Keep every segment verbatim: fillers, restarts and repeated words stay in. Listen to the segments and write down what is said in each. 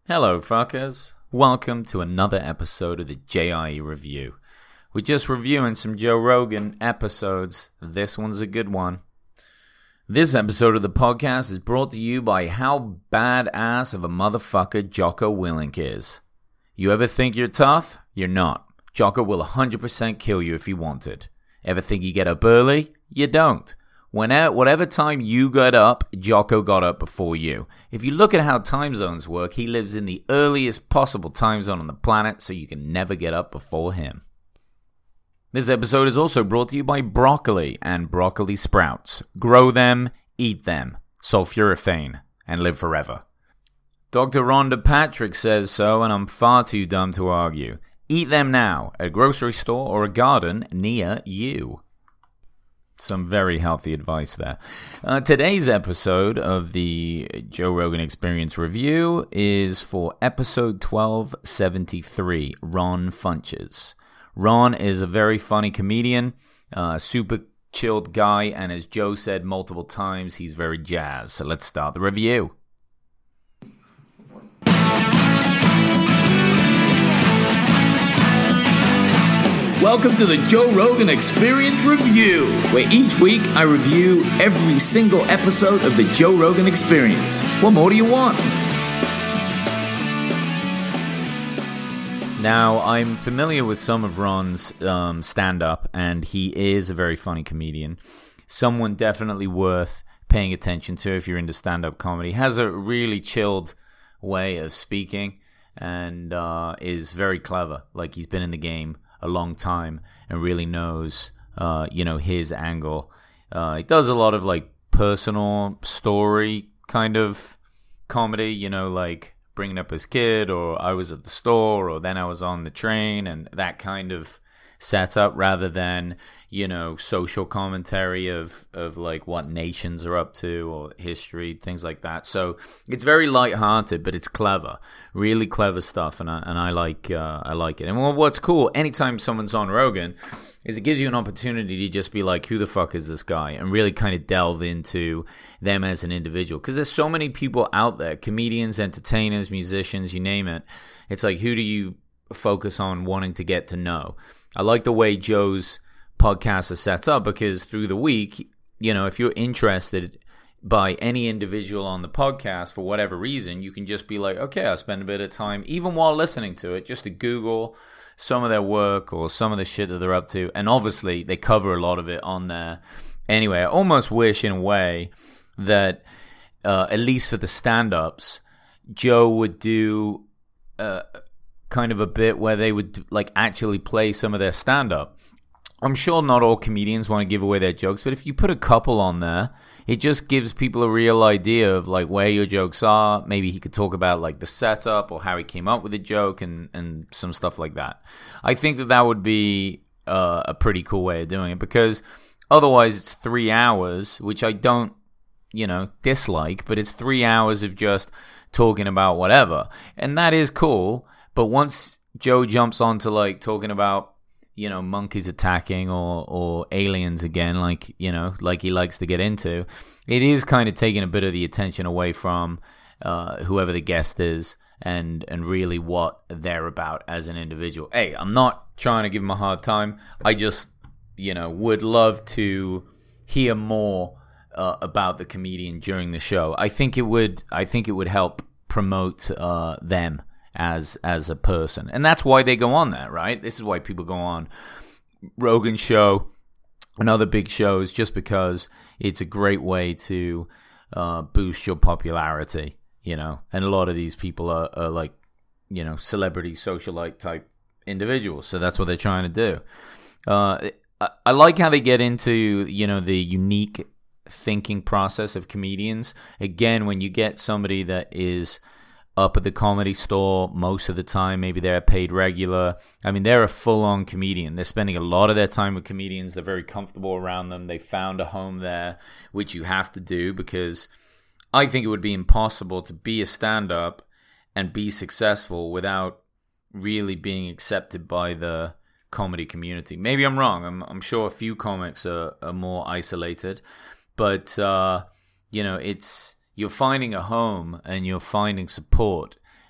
Hello, fuckers. Welcome to another episode of the J I E Review. We're just reviewing some Joe Rogan episodes. This one's a good one. This episode of the podcast is brought to you by how badass of a motherfucker Jocko Willink is. You ever think you're tough? You're not. Jocko will one hundred percent kill you if he wanted. Ever think you get up early? You don't. Whenever, whatever time you got up, Jocko got up before you. If you look at how time zones work, he lives in the earliest possible time zone on the planet, so you can never get up before him. This episode is also brought to you by broccoli and broccoli sprouts. Grow them, eat them, sulforaphane, and live forever. Doctor Rhonda Patrick says so, and I'm far too dumb to argue. Eat them now at a grocery store or a garden near you. Some very healthy advice there. Uh, today's episode of the Joe Rogan Experience Review is for episode twelve seventy-three, Ron Funches. Ron is a very funny comedian, uh, super chilled guy, and as Joe said multiple times, he's very jazz. So let's start the review. Welcome to the Joe Rogan Experience Review, where each week I review every single episode of the Joe Rogan Experience. What more do you want? Now, I'm familiar with some of Ron's um, stand-up, and he is a very funny comedian. Someone definitely worth paying attention to if you're into stand-up comedy. Has a really chilled way of speaking and uh, is very clever. Like, he's been in the game a long time and really knows, uh, you know, his angle. Uh, he does a lot of like personal story kind of comedy, you know, like bringing up his kid, or I was at the store, or then I was on the train, and that kind of setup, rather than, you know, social commentary of, of like what nations are up to or history, things like that. So it's very lighthearted, but it's clever, really clever stuff, and I, and I like uh, I like it. And well, what's cool, anytime someone's on Rogan, is it gives you an opportunity to just be like, who the fuck is this guy? And really kind of delve into them as an individual. Because there's so many people out there, comedians, entertainers, musicians, you name it. It's like, who do you focus on wanting to get to know? I like the way Joe's podcast is set up, because through the week, you know, if you're interested by any individual on the podcast for whatever reason, you can just be like, okay, I'll spend a bit of time, even while listening to it, just to Google some of their work or some of the shit that they're up to. And obviously, they cover a lot of it on there. Anyway, I almost wish in a way that, uh, at least for the stand-ups, Joe would do Uh, kind of a bit where they would like actually play some of their stand-up. I'm sure not all comedians want to give away their jokes, but if you put a couple on there, it just gives people a real idea of like where your jokes are. Maybe he could talk about like the setup or how he came up with the joke and, and some stuff like that. I think that that would be uh, a pretty cool way of doing it, because otherwise it's three hours, which I don't, you know, dislike, but it's three hours of just talking about whatever. And that is cool. But once Joe jumps on to like talking about, you know, monkeys attacking or, or aliens again, like, you know, like he likes to get into, it is kind of taking a bit of the attention away from uh, whoever the guest is and, and really what they're about as an individual. Hey, I'm not trying to give him a hard time. I just, you know, would love to hear more uh, about the comedian during the show. I think it would, I think it would help promote uh, them as as a person. And that's why they go on there, right? This is why people go on Rogan's show and other big shows, just because it's a great way to uh, boost your popularity, you know? And a lot of these people are, are like, you know, celebrity socialite type individuals. So that's what they're trying to do. Uh, I, I like how they get into, you know, the unique thinking process of comedians. Again, when you get somebody that is up at the Comedy Store most of the time, maybe they're a paid regular. I mean, they're a full-on comedian. They're spending a lot of their time with comedians. They're very comfortable around them. They found a home there, which you have to do, because I think it would be impossible to be a stand-up and be successful without really being accepted by the comedy community. Maybe I'm wrong. I'm, I'm sure a few comics are, are more isolated, but, uh, you know, it's... you're finding a home and you're finding support.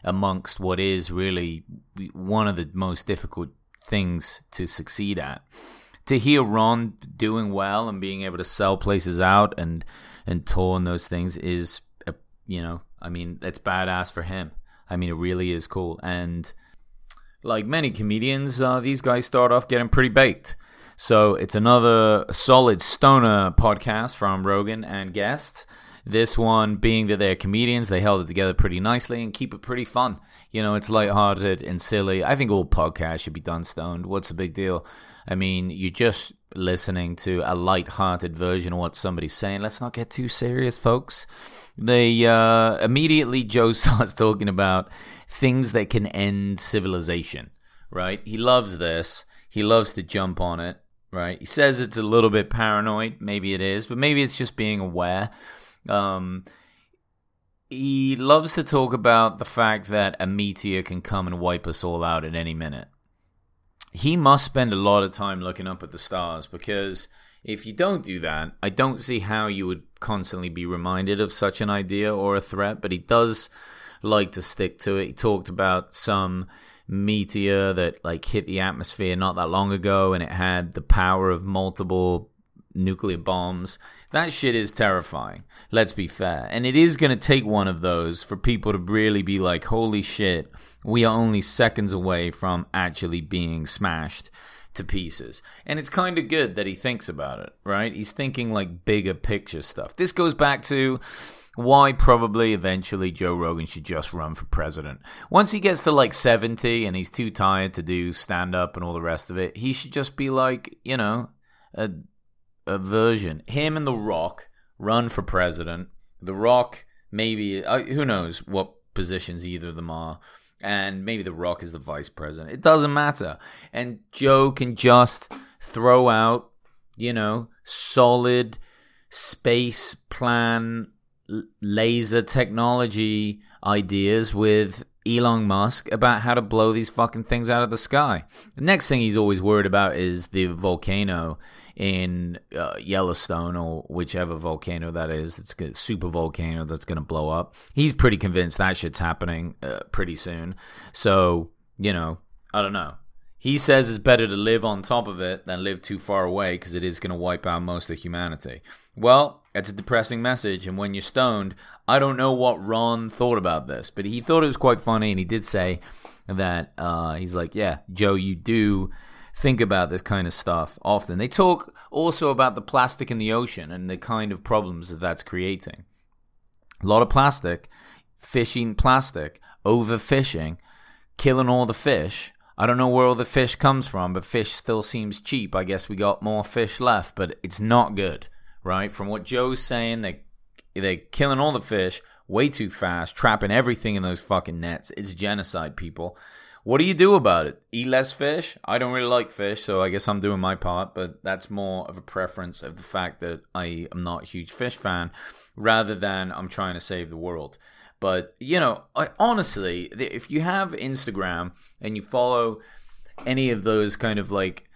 amongst what is really one of the most difficult things to succeed at. To hear Ron doing well and being able to sell places out and and tour and those things is, a, you know, I mean, it's badass for him. I mean, it really is cool. And like many comedians, uh, these guys start off getting pretty baked. So it's another solid stoner podcast from Rogan and guests. This one being that they're comedians, they held it together pretty nicely and keep it pretty fun. You know, it's lighthearted and silly. I think all podcasts should be done stoned. What's the big deal? I mean, you're just listening to a lighthearted version of what somebody's saying. Let's not get too serious, folks. They uh, immediately, Joe starts talking about things that can end civilization, right? He loves this. He loves to jump on it. Right, he says it's a little bit paranoid. Maybe it is, but maybe it's just being aware. Um, he loves to talk about the fact that a meteor can come and wipe us all out at any minute. He must spend a lot of time looking up at the stars, because if you don't do that, I don't see how you would constantly be reminded of such an idea or a threat, but he does like to stick to it. He talked about some meteor that like hit the atmosphere not that long ago, and it had the power of multiple nuclear bombs. That shit is terrifying, let's be fair, and it is going to take one of those for people to really be like, holy shit, we are only seconds away from actually being smashed to pieces. And it's kind of good that he thinks about it, right? He's thinking like bigger picture stuff. This goes back to why probably eventually Joe Rogan should just run for president. Once he gets to like seventy and he's too tired to do stand-up and all the rest of it, he should just be like, you know, a, a version. Him and The Rock run for president. The Rock, maybe, uh, who knows what positions either of them are. And maybe The Rock is the vice president. It doesn't matter. And Joe can just throw out, you know, solid space plan laser technology ideas with Elon Musk about how to blow these fucking things out of the sky. The next thing he's always worried about is the volcano in uh, Yellowstone, or whichever volcano that is. It's a super volcano that's going to blow up. He's pretty convinced that shit's happening uh, pretty soon. So, you know, I don't know. He says it's better to live on top of it than live too far away, because it is going to wipe out most of humanity. Well, it's a depressing message, and when you're stoned, I don't know what Ron thought about this, but he thought it was quite funny, and he did say that, uh, he's like, yeah, Joe, you do think about this kind of stuff often. They talk also about the plastic in the ocean and the kind of problems that that's creating. A lot of plastic, fish eating plastic, overfishing, killing all the fish. I don't know where all the fish comes from, but fish still seems cheap. I guess we got more fish left, but it's not good, right? From what Joe's saying, they, they're killing all the fish way too fast, trapping everything in those fucking nets. It's genocide, people. What do you do about it? Eat less fish? I don't really like fish, so I guess I'm doing my part, but that's more of a preference of the fact that I am not a huge fish fan, rather than I'm trying to save the world. But, you know, I, honestly, if you have Instagram and you follow any of those kind of like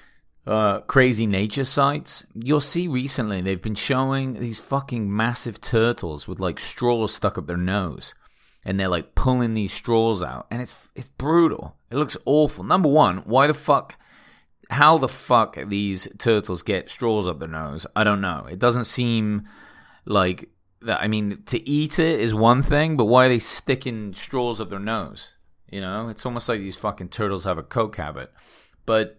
uh, crazy nature sites, you'll see recently they've been showing these fucking massive turtles with like straws stuck up their nose. And they're like pulling these straws out. And it's it's brutal. It looks awful. Number one, why the fuck, how the fuck these turtles get straws up their nose? I don't know. It doesn't seem like that. I mean, to eat it is one thing, but why are they sticking straws up their nose? You know, it's almost like these fucking turtles have a coke habit. But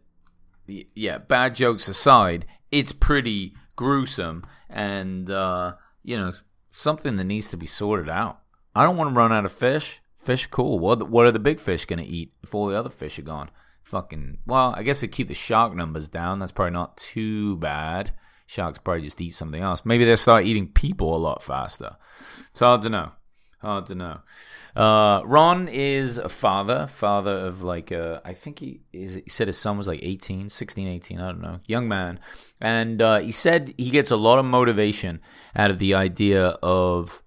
yeah, bad jokes aside, it's pretty gruesome. And, uh, you know, something that needs to be sorted out. I don't want to run out of fish. Fish, cool. What what are the big fish going to eat if all the other fish are gone? Fucking, well, I guess they keep the shark numbers down. That's probably not too bad. Sharks probably just eat something else. Maybe they'll start eating people a lot faster. It's hard to know. Hard to know. Uh, Ron is a father. Father of like, uh, I think he, is, he said his son was like eighteen, sixteen, eighteen. I don't know. Young man. And uh, he said he gets a lot of motivation out of the idea of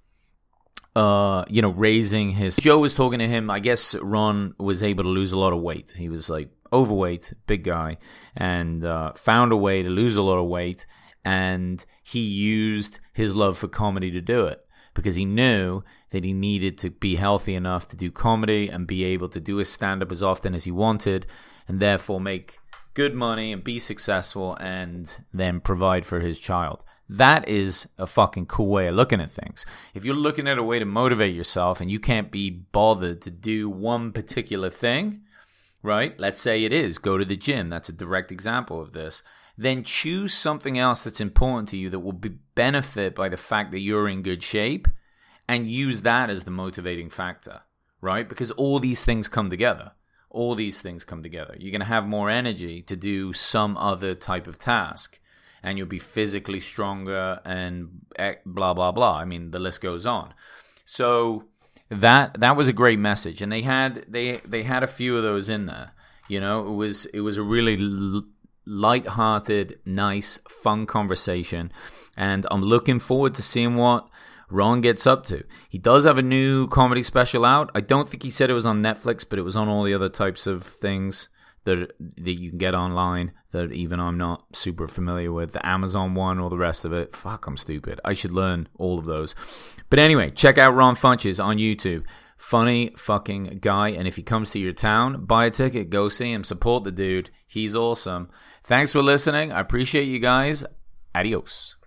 Uh, you know, raising his... Joe was talking to him. I guess Ron was able to lose a lot of weight. He was like overweight, big guy, and uh, found a way to lose a lot of weight, and he used his love for comedy to do it. because he knew that he needed to be healthy enough to do comedy and be able to do his stand-up as often as he wanted, and therefore make good money and be successful and then provide for his child. That is a fucking cool way of looking at things. If you're looking at a way to motivate yourself and you can't be bothered to do one particular thing, right? Let's say it is go to the gym. That's a direct example of this. Then choose something else that's important to you that will be benefit by the fact that you're in good shape, and use that as the motivating factor, right? Because all these things come together. All these things come together. You're going to have more energy to do some other type of task, and you'll be physically stronger and blah, blah, blah. I mean, the list goes on. So that that was a great message. And they had they they had a few of those in there. You know, it was it was a really l- light-hearted, nice, fun conversation. And I'm looking forward to seeing what Ron gets up to. He does have a new comedy special out. I don't think he said it was on Netflix, but it was on all the other types of things that that you can get online that even I'm not super familiar with. The Amazon one, all the rest of it. Fuck, I'm stupid. I should learn all of those. But anyway, check out Ron Funches on YouTube. Funny fucking guy. And if he comes to your town, buy a ticket, go see him, support the dude. He's awesome. Thanks for listening. I appreciate you guys. Adios.